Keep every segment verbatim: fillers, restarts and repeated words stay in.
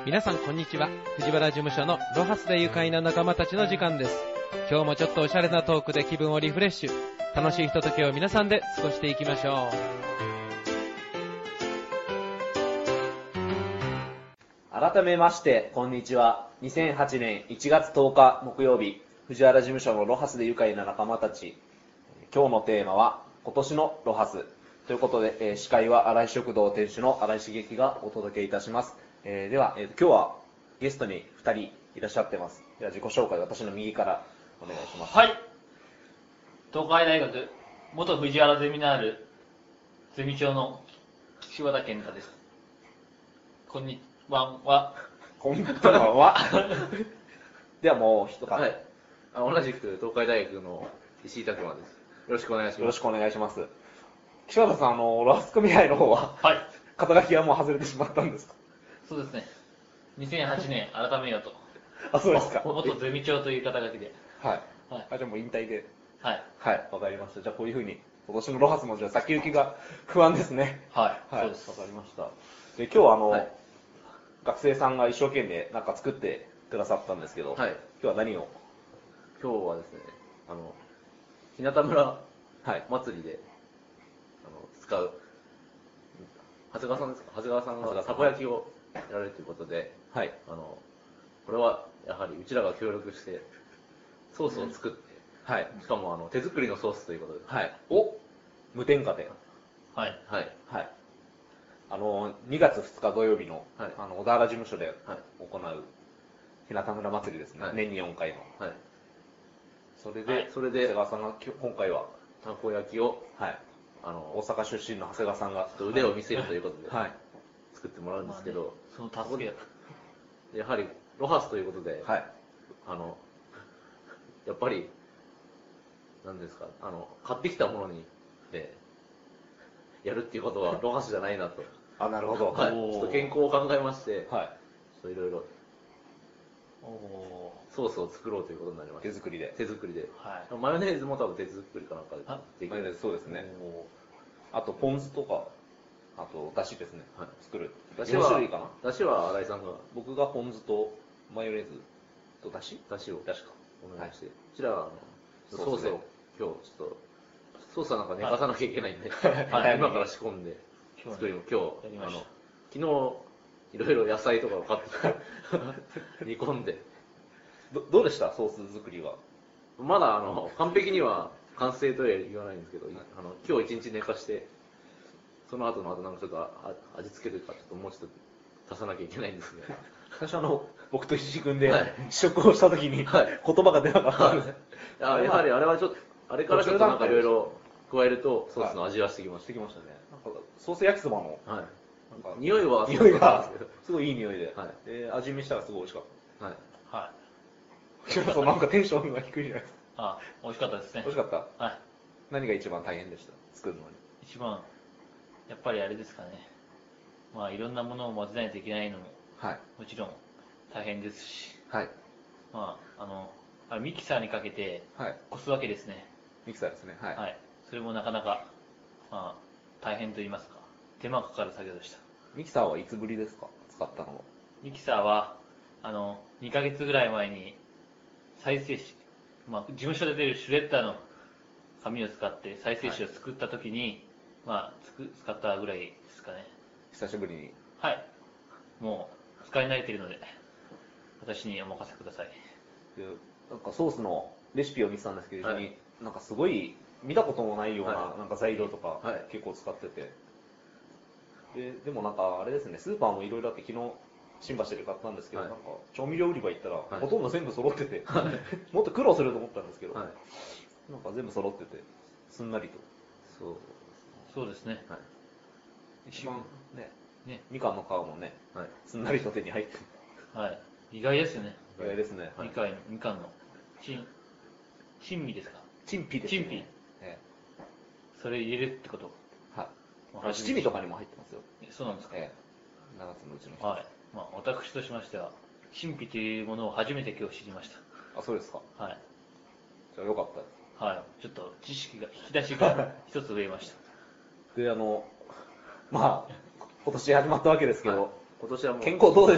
皆さんこんにちは。藤原事務所のロハスで愉快な仲間たちの時間です。今日もちょっとおしゃれなトークで気分をリフレッシュ、楽しいひとときを皆さんで過ごしていきましょう。改めましてこんにちは。にせんはちねんいちがつとおか木曜日、藤原事務所のロハスで愉快な仲間たち。今日のテーマは今年のロハスということで、えー、司会は新井食堂店主の新井茂樹がお届けいたします。えー、では、えー、今日はゲストにふたりいらっしゃってます。では自己紹介、私の右からお願いします。 はい。東海大学元藤原ゼミナールゼミ長の柴田健太です。こんにちは。 こんにちは。ではもう一方、 はい、同じく東海大学の石井拓馬です。よろしくお願いします。 よろしくお願いします。柴田さん、あのロハス組合の方は、 はい、 肩書きはもう外れてしまったんですか？ そうですね。にせんはちねん改めようと。 あ、そうですか。 元ゼミ長という肩書きで。 はい。 はい。 あ、じゃあもう引退で。 はい。 はい、わかりました。じゃあこういうふうに今年のロハスもじゃあ先行きが不安ですね。 はい。 はい。 そうです。 わかりました。で今日はあの、 はい、 学生さんが一生懸命なんか作ってくださったんですけど、 はい、 今日は何を？ 今日はですね、あの日向村祭りで、 はい、 あの使う長谷川さんですか？長谷川さんがたこ焼きをやられるということで、 はい、 あのこれはやはりうちらが協力してソースを作って、 はい、 しかもあの手作りのソースということで、 はい、お無添加で、 はいはいはい、あのにがつふつか土曜日の、 はい、 あの小田原事務所ではい行う日向村祭りですね、はい、年によんかいの、 はい、 それで、 はい、それで長谷川さんが今回はたこ焼きを、 はい、 あの大阪出身の長谷川さんがちょっと腕を見せるということで、 はい、 作ってもらうんですけど、 まあね、その助けやはりロハスということで、 はい、 あのやっぱり何ですか、あの買ってきたものにでやるっていうことはロハスじゃないなと。 あ、なるほど。 はい、ちょっと健康を考えまして、 はい、 ちょっといろいろソースを作ろうということになりました。 手作りで。 手作りで。 はい、 マヨネーズも多分手作りかなんかでできる。 マヨネーズ、そうですね。あとポン酢とか、あとだしですね、はい、作る。だしは種類かな。 だしは新井さんが。 僕がポン酢とマヨネーズとだしだしを。 だしか。 お願いして。こちらはあのソースを今日ちょっと、ソースはなんか寝かさなきゃいけないんで、はい、今から仕込んで作りも今日、あの、昨日いろいろ野菜とかを買って煮込んで。 ど, どうでしたソース作りは？ まだあの完璧には完成とは言わないんですけど、あの今日一日寝かしてその後の後なんかちょっと味付けというかちょっともうちょっと足さなきゃいけないんですね。 最初あの僕と石井君で試食をした時に、はい、言葉が出なかったんです、 はい、やはりあれはちょっとあれからちょっとなんかいろいろ加えるとソースの味がしてきました。 してきましたね。なんかソース焼きそばの、 はい、なんか匂いは匂いがすごいいい匂いで、 はい、 で味見したらすごい美味しかった。 はい。 はい。 そうなんかテンションが低いじゃないですか。 あ、美味しかったですね。 美味しかった。 はい。 何が一番大変でした？作るのに。 一番やっぱりあれですかね。まあいろんなものを混ぜないといけないのも、はい、もちろん大変ですし、 はい。 まああのあミキサーにかけてこすわけですね。 ミキサーですね。はい。 はい。それもなかなかまあ大変と言いますか、手間かかる作業でした。 ミキサーはいつぶりですか？使ったのは。 ミキサーはあのにかげつぐらい前に再生紙、まあ、事務所で出るシュレッダーの紙を使って再生紙を作った時に、はい、まあつく使ったぐらいですかね。 久しぶりに。 はい。もう使い慣れているので私にお任せください。 でなんかソースのレシピを見てたんですけど、 はい、 なんかすごい見たこともないような、はい、なんか材料とか結構使ってて、はい、ででもなんかあれですね、スーパーもいろいろあって昨日新橋で買ったんですけど、はい、なんか調味料売り場行ったら、はい、ほとんど全部揃ってて、はい、もっと苦労すると思ったんですけど、はい、なんか全部揃っててすんなりと。 そうそうですね。はい、 一番ね、ね、みかんの皮もね、はい、すんなりと手に入って。 はい。意外ですよね。 意外ですね。 みかん、みかんの珍珍味ですか？ 珍味ですね。 珍味。ええ、それ入れるってこと？ はい。七味とかにも入ってますよ。 そうなんですか？ ええ。長津のうちの人。 はい。まあ私としましては珍味というものを初めて今日知りました。 あ、そうですか。 はい。 じゃあよかったです。 はい。ちょっと知識が引き出しが一つ増えました。 で、あのまあ今年始まったわけですけど、はい、 今年はもう健康どうですか？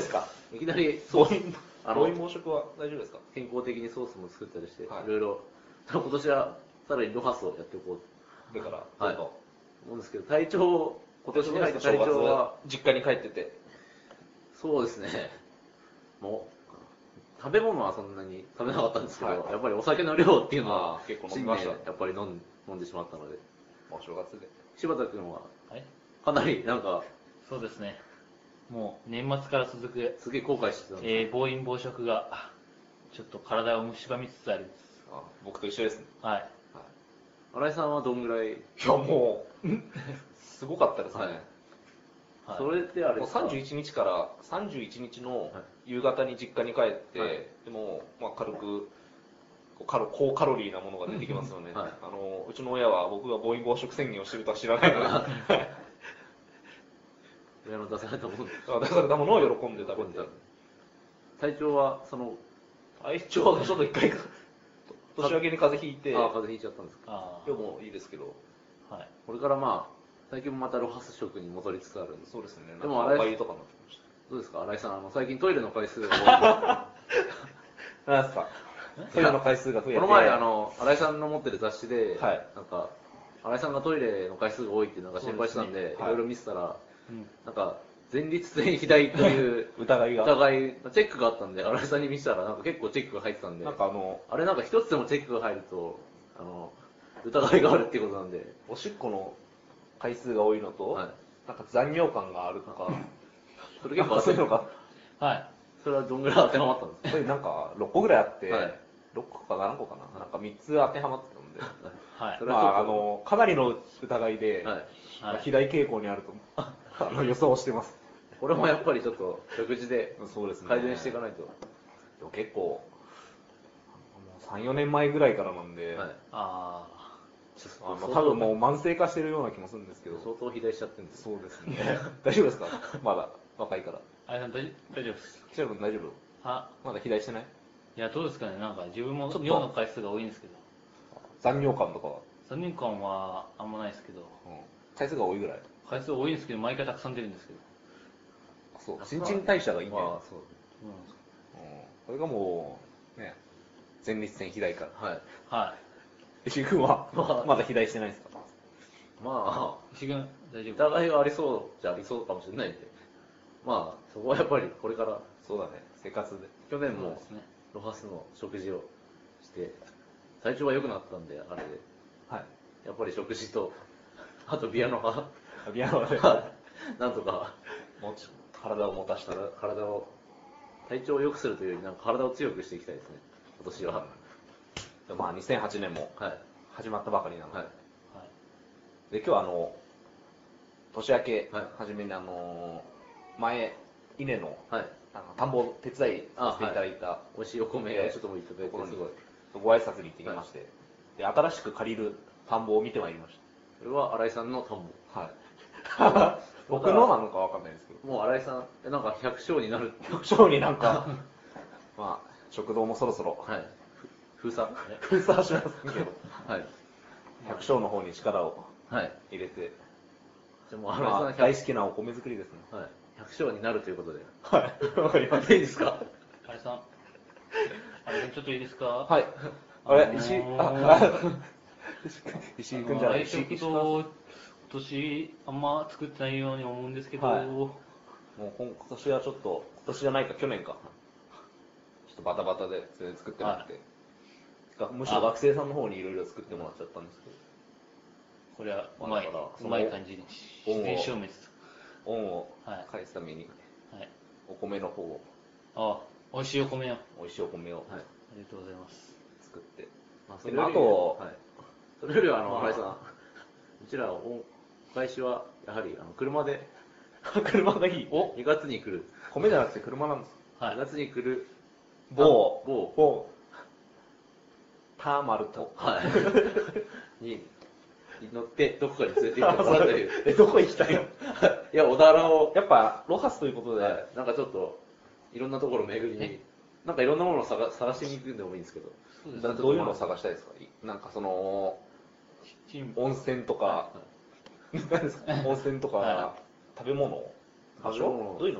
いきなりソース、あの暴飲暴食は大丈夫ですか？ 健康的にソースも作ったりして、 はいいろいろ、今年はさらにロハスをやっていこうだから、 と、はい、 どうぞ思うんですけど、体調、今年に入って体調は、 実家に帰ってて。 そうですね、もう、食べ物はそんなに食べなかったんですけど、 はいやっぱりお酒の量っていうのはあー結構飲みました新年やっぱり飲ん飲んでしまったので、 お正月で。 柴田君ははい。 かなりなんか、 そうですね。もう年末から続く、 すげえ後悔してたんですえー、暴飲暴食が、ちょっと体を蝕みつつあります。 あ僕と一緒ですね。 はい。 はい新井さんはどんぐらい、 いや、もう、すごかったですね。 はいはいそれってあれもうですかさんじゅういちにちからさんじゅういちにちの夕方に実家に帰って、 はいでも、まあ、軽くこうカロ高カロリーなものが出てきますよね、 はいあのうちの親は僕が暴飲暴食宣言をしてるとは知らないので親の出されたもの出されたものを喜んで食べて体調はその、 体調がちょっと一回年明けに風邪ひいてああ、風邪ひいちゃったんですか。 あ今日もいいですけどあ。はい。 これからまあ、最近もまたロハス食に戻りつつあるんです。 そうですねでもあれお粥とかになってましどうですか、新井さん、あの最近トイレの回数が多い。 たなんですかトイレの回数が増えてこの前、あの、新井さんの持ってる雑誌で、 はいなんか、新井さんがトイレの回数が多いってなんか心配してたんで、 そうですねいろいろ見てたら、 うん。 なんか、前立腺肥大という疑いが疑い、チェックがあったんで、新井さんに見せたら、なんか結構チェックが入ってたんで、 なんかあのあれなんか一つでもチェックが入ると、あの、疑いがあるっていうことなんで、 おしっこの回数が多いのと、 はいなんか残尿感があるとか、 それ結構なんかそういうのが、 はい。 それはどんぐらい当てはまったんですか？ それなんかろっこぐらいあって、 はいろっこかななこかな、なんかみっつ当てはまってたんで、 はいそ。れはちょっとまあ、あの、かなりの疑いで、 はい。 はいまあ肥大傾向にあるとあの予想してます。 これもやっぱりちょっと食事でそうですね。 改善していかないと。 でも結構、もうさん、よねんまえぐらいからなんで、 はい。 ああの多分もう慢性化してるような気もするんですけど、 相当肥大しちゃってるんです。 そうですね。大丈夫ですかまだ若いから。 あ。あれさん大大丈夫です。 キシャル君大丈夫あ、 まだ肥大してないいや、どうですかね。なんか自分もちょっと尿の回数が多いんですけど、 残尿感とかは、 さんねんかんはあんまないですけど、 うん、回数が多いぐらい。 回数多いんですけど、毎回たくさん出るんですけど。 そう、新陳代謝がいいんだよ。 まあ、そう。 うん。 うんこれがもう、ね、前立腺肥大から。 はい。 は石井君はまあまだ肥大してないですかまい。石君、大丈あ、 夫疑いがありそうじゃありそうかもしれないんで、まあ、そこはやっぱりこれから、 そうだね、生活で。 去年もそうですね。 ロハスの食事をして、体調が良くなったんで、あれで、 はい。 やっぱり食事と、あとビアノが、 ビアノでなんとか、 もち体を持たしたら、 体体を、体調を良くするというより、なんか体を強くしていきたいですね、今年は。 でまあにせんはちねんもはい。 始まったばかりなので、 はい。 はい。 で今日はあの年明けはい初めにあの前稲のはい。 あの田んぼを手伝いさせていただいた美味しいお米をちょっともいただいて、 ところにすごい。 ご挨拶に行ってきまして、で新しく借りる田んぼを見てまいりましそれは新井さんの田んた。はい。僕のなのかわかんないですけど、 ぼ。もう新井さん、えなんか百姓になるって。 局長になんかまあ食堂もそろそろはい。ふ封鎖封鎖はしますけど、 はい。 百姓の方に力をはい。 入れて、 じゃあもう新井まあ、 さん大好きなお米作りですね。 はい。百姓になるということで。 はい。わかりましいいですかあれさん、あれさんちょっといいですかた。はい。あれ、 あのー石井、あ、あ石井君じゃない、石井来君。 食堂、今年あんま作ってないように思うんですけど、 はいもう今年はちょっと、今年じゃないか、去年か。ちょっとバタバタで全然作ってなくて。がむしろ学生さんの方にいろいろ作ってもらっちゃったんですけど、 これはうまい、 だからうまい感じに自然消滅。 恩をはい返すために、 はい。 お米の方を、 あ、美味しいお米を。 美味しいお米をはい。 ありがとうございます。 作って。 まあ、 そそれよりれあとはい。それよりは、あの、 まあ新井さん、うちら、おお返しは、やはり、あの、車で、 車がいい。おにがつに来る、 米じゃなくて車なんです。 はいにがつに来る、 某、 某、 某、ターマルと。 はい。に、に乗って、どこかに連れて行ってもらうという。 え、どこ行きたいのいや、小田原を、 やっぱ、ロハスということで、 はいなんかちょっと、いろんなところ巡りに、なんかいろんなものを探探しに行くんでもいいんですけど、 そうですだどういうのを探したいですかなんかその、 キッチン温泉とか、何ですか温泉とか、 は食べ物場所食べ物どういうのがいいの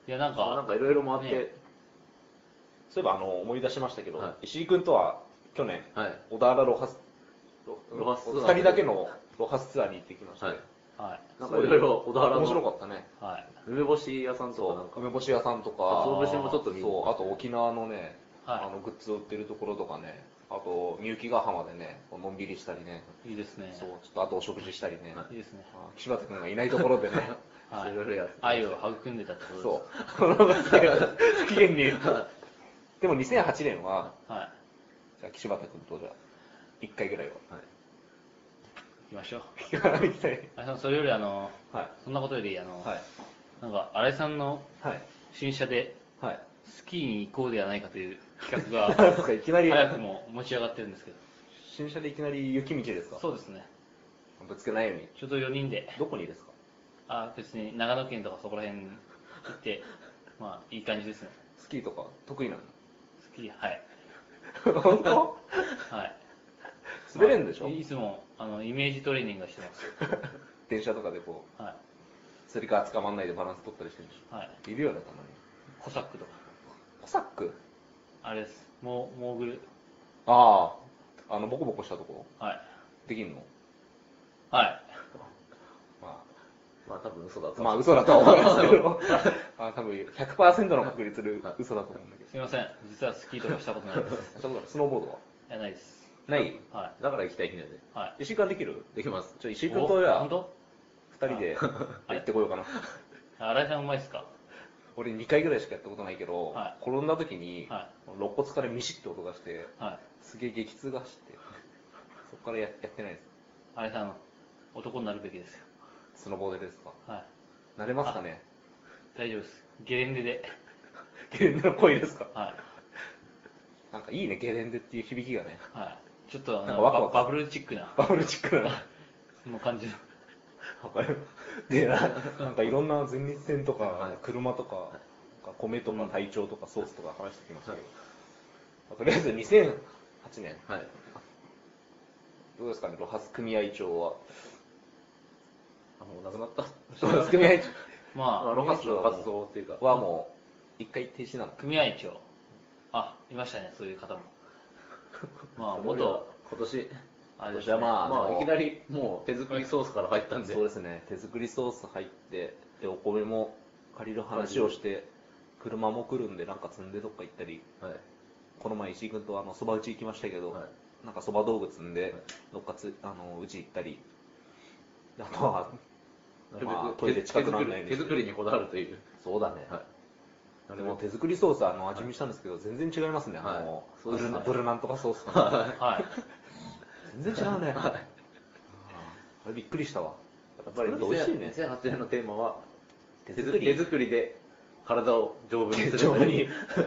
いや、なんか、 なんかいろいろ回って、 ねそういえばあの思い出しましたけど、 はい石井君とは去年、 はい小田原ロハス、 ロハスツアーふたりだけのロハスツアーに行ってきました。 はい。 はい。 なんかいろいろ小田原の面白かったね。 はい。 梅干し屋さんとかなんかそう、梅干し屋さんとか、 鰹節もちょっと見るそう、あと沖縄のね、 はいあのグッズを売ってるところとかね、あと、みゆきヶ浜でね、のんびりしたりね、 いいですね。 そう、ちょっとあとお食事したりね、 いいですね。 あ岸畑君がいないところでね、 はいいろいろやって。 愛を育んでたってことです。 そう、この不機嫌に、でもにせんはちねんは、 はい。 じゃあ岸畑君とじゃあ、いっかいぐらいは、 はい。 行きましょう。 行きたい。 あさん、それよりあの、 はい。 そんなことより、あの、 はい。 なんか、新井さんのはい。 新車ではい。 スキーに行こうではないかという企画が、 なんかいきなり、 早くも持ち上がってるんですけど。 新車でいきなり雪道ですか？ そうですね。 ぶつけないように。 ちょうどよにんで、 どこにですか？ あ、別に長野県とかそこら辺行って、まあ、いい感じですね。 スキーとか得意なの？ スキー、はい。 本当？ はい。 滑れんでしょ？ いつも、あの、イメージトレーニングをしてます。 電車とかでこう、 はい。 釣り革捕まんないでバランス取ったりしてるでしはい。 ょ？いるよね、たまに。 コサックとか。 コサック？ あれです。モーモーグル。 ああ、あの、ボコボコしたとこはい。 できんの？ はい。 ままあ多分嘘だとあ、まあ嘘だとは思いますけど、あ多分ひゃくパーセントの確率で嘘だと思うんだけど。 すいません。実はスキーとかしたことないです。 したことある？スノーボードはいや、ないです。 ない？ はだから行きたい日なんで。 い。はい。 石井君できる？ できます。 ちょ、石井君とじゃあ本、当？ 二人で行ってこようかな。 新井さんうまいっすか？ 俺にかいぐらいしかやったことないけど、 は転んだ時に、 は肋骨からミシッて音がして、 はい。 すげえ激痛が走って、そこからややってないです。 新井さん、男になるべきですよ。 スノボーでですか？ はい。 慣れますかね？ 大丈夫です。ゲレンデで。 ゲレンデの声ですか？ はい。 なんかいいね、ゲレンデっていう響きがね。 はい。ちょっとあのなんかワクワクババブルチックな、 バブルチックな。 その感じの。 わかる。で、ななんかいろんな前立腺とか、 はい車とか、なんか米とかうん体調とかソースとか話してきましたけど、とりあえずにせんはちねん、 はい。 どうですかね、ロハス組合長は。 あ、もうなくなった。 ロハス組合まあ、 ロハスの活動っていうか。 長はもう、一回停止なの。 組合長。あ、いましたね、そういう方も。まあ、 元元、 今年、 あれですね。 じゃあまあまあいきなりもう手作りソースから入ったんで。 そうですね、手作りソース入って、で、お米も借りる話をして、車も来るんで、なんか積んでどっか行ったり、 はい。 この前石井君とあの、蕎麦打ち行きましたけど、 はいなんか蕎麦道具積んで、どっかつ、あの、うち行ったり、あとは、 なるべくまあトイレ近くなんないように手作りにこだわるという。 そうだね。 はい。 でも手作りソース、あの、味見したんですけど、全然違いますね。あの、 はいそうですねブルナブルナンとかソースと。 はい。 全然違うね。 はい。 あれびっくりしたわ。 やっぱり作ると美味しいねにせんはちねんのテーマは、 手手作り手作りで体を丈夫にする。 丈夫に。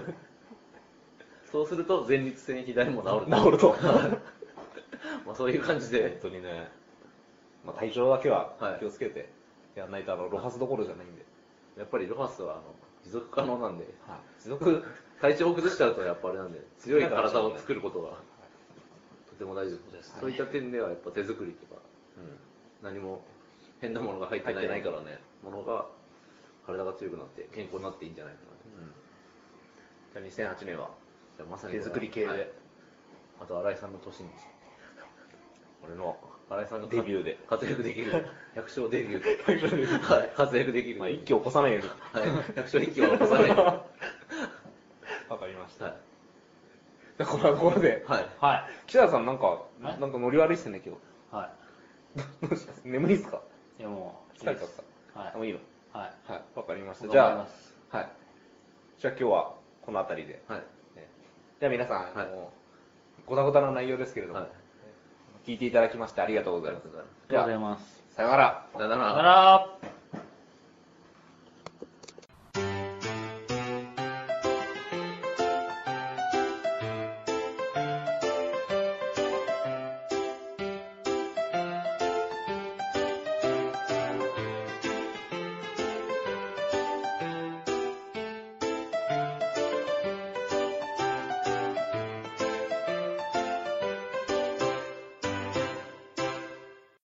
そうすると前立腺肥大も治る。 治ると。 まあそういう感じ本で。 当にね、まあ、体調だけははい気をつけてやらないと、あの、ロハスどころじゃないんで。 やっぱりロハスはあの持続可能なんで、 はい。持続、 体調を崩しちゃうとやっぱあれなんで、強い体を作ることがとても大事です。そういった点ではやっぱ手作りとか、 うん。 何も変なものが入ってない入ってないからね。 ものが体が強くなって健康になっていいんじゃないかなと。 うん。じゃあにせんはちねんは、 じゃあまさに手作り系で、 はいあと新井さんの年に俺の新井さんがデビューで活躍できる百姓デビューで百姓デビューはい活躍できる、 まあ、一気を起こさないように。 はい百姓一揆は起こさないはわかりました。 いじゃあこんなところで、 はいはい。 岸田さんなんか、 はいなんかノリ悪いっすね、今は日。どうした眠いっすか？ い。いやもう、 疲れちゃっはた。もういいの？ い。はい。 はい、わかりました。 頑じゃあ張ります、 はい。じゃあ今日はこの辺りで。 はいねじゃあ皆さん、あはいの、ごたごたな内容ですけれども、 はい聞いていただきましてありがとうございます。 ありがとうじゃあございます。 さよなら。 さよならさよなら。